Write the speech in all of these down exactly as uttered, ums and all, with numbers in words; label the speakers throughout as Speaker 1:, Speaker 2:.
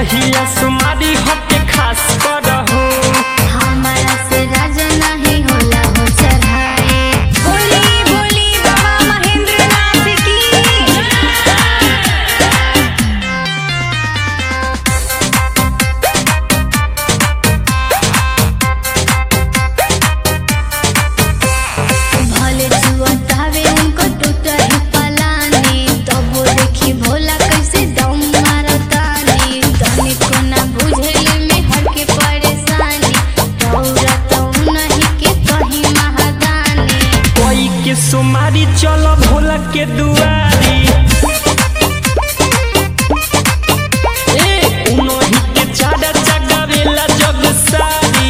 Speaker 1: पहिया सुमारी होके खास करहु
Speaker 2: हमारा से राजा नहीं होला हो चढ़ाए।
Speaker 3: बोली बोली बाबा महेंद्रनाथ की
Speaker 2: भले जुआतावे उनको टूटा ही पलानी तो वो देखी भोला कैसे दम मारतानी तनी को ना बुझेले में हर के परेशानी रौरा तो नहीं के कहीं महादानी
Speaker 1: कोई के सुमारी चलो भोला के दुआरी ए उनोही के चाड़ा चगावेला जग सारी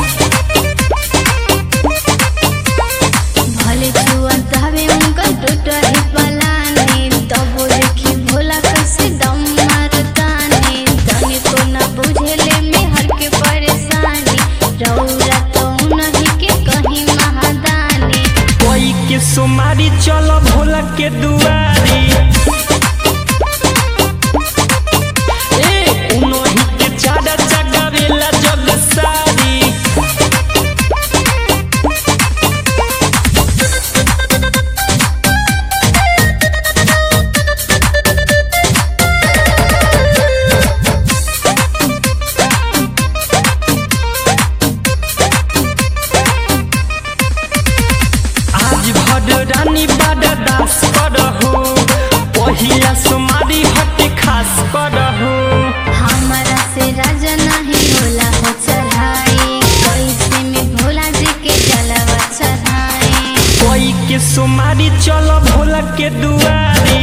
Speaker 2: भले जुआतावे उनको टूटा ही पलानी तो वो देखी भोला कैसे दम मारतानी तनी को ना बुझेले में हर के परेशानी रौरा तो नहीं के कहीं महादानी
Speaker 1: कोई के सुमारी चलो भोला के दुआरी ए उनोही के चाड़ा चगावेला जग सारी आज भर रानी बड़ा दास करहु पहिया सुमारी हटे खास करहु
Speaker 2: हमारा से राजा नहीं होला हो चढ़ाई कैसे में भोला जी के जलवा चढ़ाई
Speaker 1: कोई के सुमारी चलो भोला के दुआरी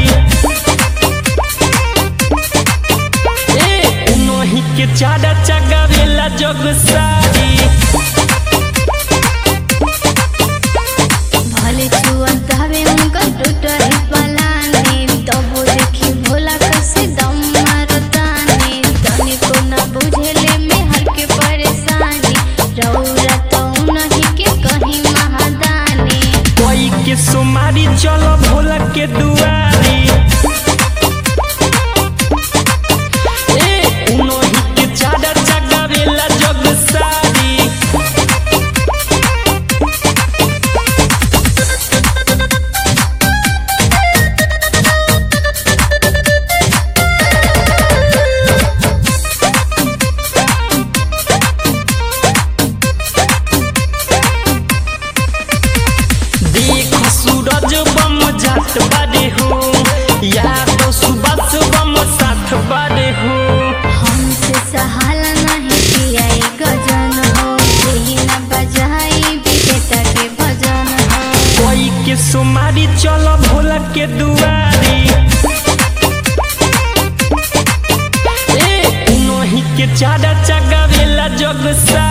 Speaker 1: ए उनोही के चाड़ा चगावेला जग सारी
Speaker 2: भले छुअतावे उनका टूटा ही पलानी तो वो देखी भोला कैसे दम मारतानी तनी को ना बुझेले में हर के परेशानी रौरा तो नहीं के कहीं महादानी
Speaker 1: कोई के सुमारी चलो भोला के दुआरी ए उनोही के चाड़ा चगावेला जग सारी देख सूरज बम जात बारे हो या तो सुबह बम साथ बारे हो
Speaker 2: हमसे सहाला नहीं किया ये गजन हो यही न बजाई विजेता के भजन हो
Speaker 1: कोई के सुमारी चलो भोला के दुआरी ए उनोही के चाड़ा चगावेला जग सा